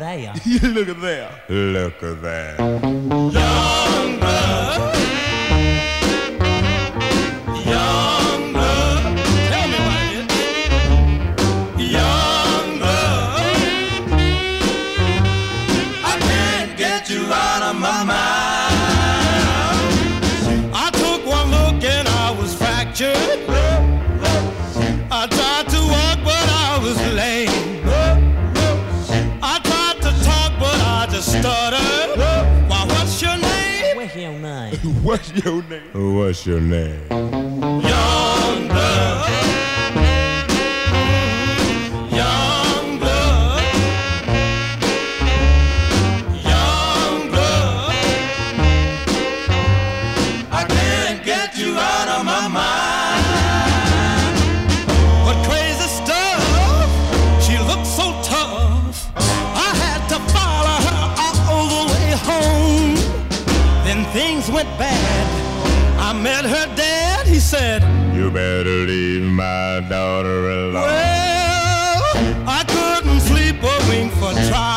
there. Look at there. Look at that. Young blood. Young blood. Tell me what it is. Young blood. I can't get you out of my mind. I took one look and I was fractured. I tried to walk but I was lame. I tried to talk but I just stuttered. Why, what's your name? What's your name? What's your name? What's your name? Young blood. Young blood. Young blood. I can't get you out of my mind. What crazy stuff. She looked so tough. I had to follow her all the way home. Then things went bad. I met her dad. He said, You better leave my daughter alone. well, I couldn't sleep a wink for trying.